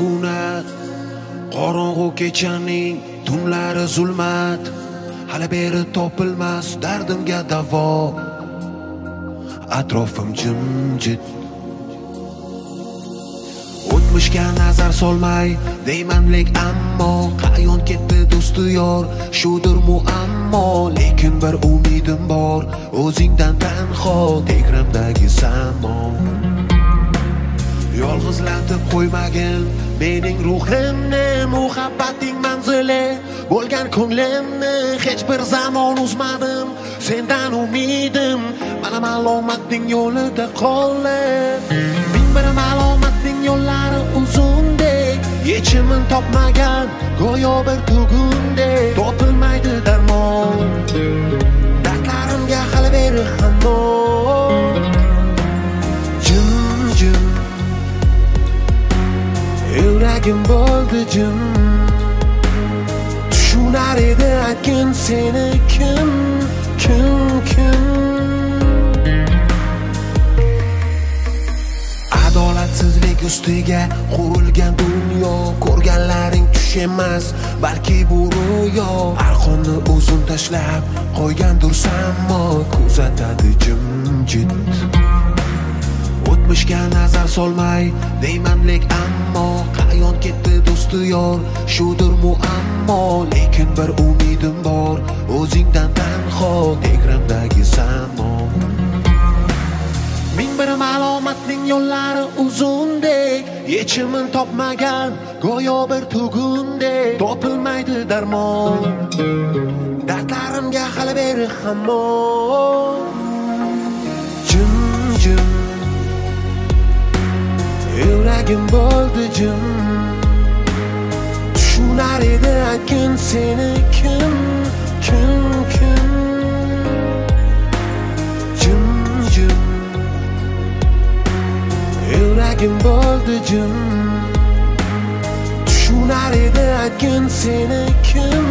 sukunat, qorong'u kechaning tunlari zulmat, hali beri topilmas dardimga davo. Atrofim jimjit, o'tmishga nazar solmay deyman lek ammo qayon ketdi do'sti yor, shudir muammo. Lekin bir umidim bor, o'zingdan tanho tegramdagi samo. Yolg'izlatib qo'ymagin mening ruhimni, muhabbating manzili bo'lgan ko'nglimni. Hech bir zamon uzmadim sendan umidim, mana malomatning yo'lida qoldim. Ming bir malomatning yo'llari uzundek, yechimin topmagan go'yo bir tugundek. Topilmaydi darmon, dardlarimga hali beri hamon. Jim yuragim bo'ldi jim, tushunar edi aytgin seni kim. Adolatsizlik ustiga qurilgan dunyo, ko'rganlaring tush emas balki bu ro'yo. Arqonni uzun tashlab qo'ygandir samo, kuzatadi jimjit. O'tmishga nazar solmay deyman lek ammo qayon ketdi do'sti yor, shudir muammo. Lekin bir umidim bor, o'zingdan tanho tegramdagi samo. Ming bir malomatning yo'llari uzundek, yechimin topmagan go'yo bir tugundek. Topilmaydi darmon, dardlarimga hali beri hamon. Jim yuragim bo'ldi jim, tushunar edi aytgin seni kim. Jim yuragim bo'ldi jim, tushunar edi aytgin seni kim.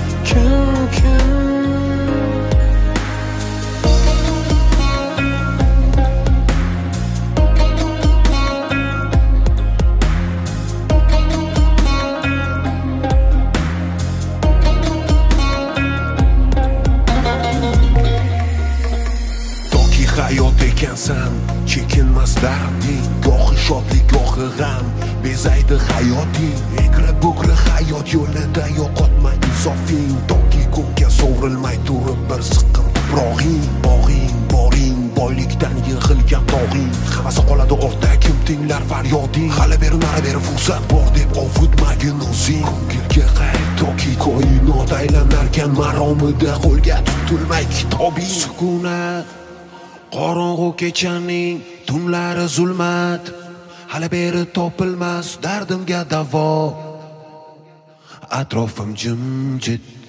Hayot ekansan, chekinmas darding, gohi shodlik, gohi g'am, bezaydi hayoting. Egri-bugri hayot yo'lida yo'qotma insofing, toki ko'kka sovrilmay turib bir siqqin tuprog'ing. Bog'ing, boring, boylikdan yig'ilgan tog'ing, hammasi qoladi ortda, kim tinglar faryoding. Hali beri nari beri fursat bor deb ovutmagin o'zing. Ko'ngilga qayt toki koinot aylanarkan maromida, qo'lga tutilmay kitobing. Sukunat, qorong'u kechaning tunlari zulmat, hali beri topilmas dardimga davo. Atrofim jimjit.